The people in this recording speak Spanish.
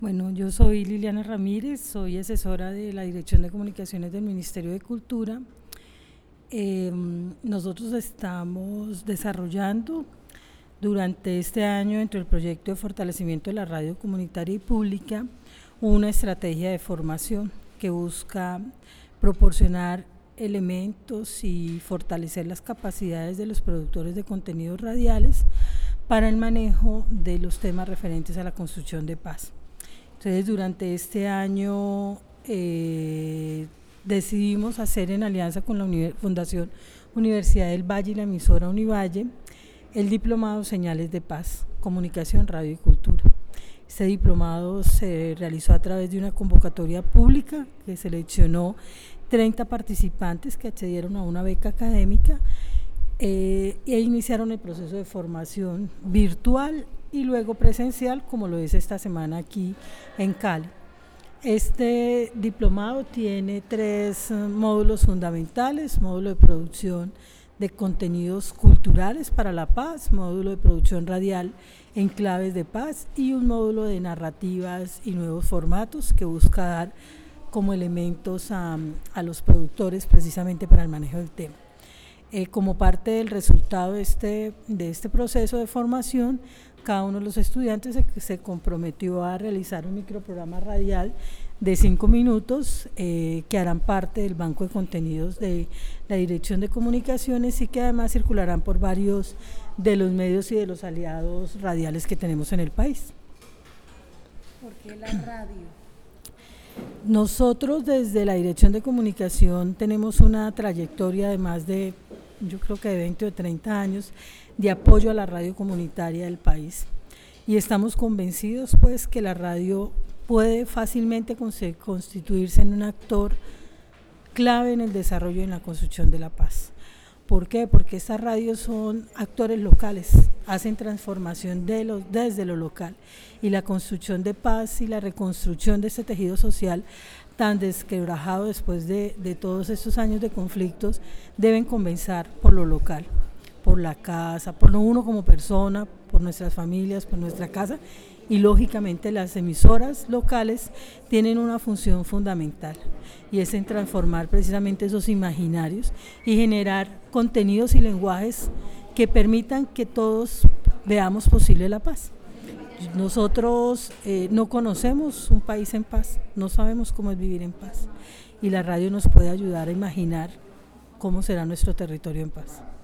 Bueno, yo soy Liliana Ramírez, soy asesora de la Dirección de Comunicaciones del Ministerio de Cultura. Nosotros estamos desarrollando durante este año, dentro del proyecto de fortalecimiento de la radio comunitaria y pública, una estrategia de formación que busca proporcionar elementos y fortalecer las capacidades de los productores de contenidos radiales para el manejo de los temas referentes a la construcción de paz. Entonces, durante este año decidimos hacer, en alianza con la Fundación Universidad del Valle y la emisora Univalle, el diplomado Señales de Paz, Comunicación, Radio y Cultura. Este diplomado se realizó a través de una convocatoria pública que seleccionó 30 participantes que accedieron a una beca académica e iniciaron el proceso de formación virtual y luego presencial, como lo es esta semana aquí en Cali. Este diplomado tiene 3 módulos fundamentales: módulo de producción de contenidos culturales para la paz, módulo de producción radial en claves de paz y un módulo de narrativas y nuevos formatos que busca dar como elementos a los productores precisamente para el manejo del tema. Como parte del resultado de este proceso de formación, cada uno de los estudiantes se comprometió a realizar un microprograma radial de 5 minutos que harán parte del banco de contenidos de la Dirección de Comunicaciones y que además circularán por varios de los medios y de los aliados radiales que tenemos en el país. ¿Por qué la radio? Nosotros desde la Dirección de Comunicación tenemos una trayectoria de más de, yo creo que de 20 o 30 años de apoyo a la radio comunitaria del país, y estamos convencidos pues que la radio puede fácilmente constituirse en un actor clave en el desarrollo y en la construcción de la paz. ¿Por qué? Porque estas radios son actores locales, hacen transformación desde lo local, y la construcción de paz y la reconstrucción de este tejido social tan desquebrajado después de todos estos años de conflictos deben comenzar por lo local, por la casa, por uno como persona, por nuestras familias, por nuestra casa, y lógicamente las emisoras locales tienen una función fundamental, y es en transformar precisamente esos imaginarios y generar contenidos y lenguajes que permitan que todos veamos posible la paz. Nosotros no conocemos un país en paz, no sabemos cómo es vivir en paz, y la radio nos puede ayudar a imaginar cómo será nuestro territorio en paz.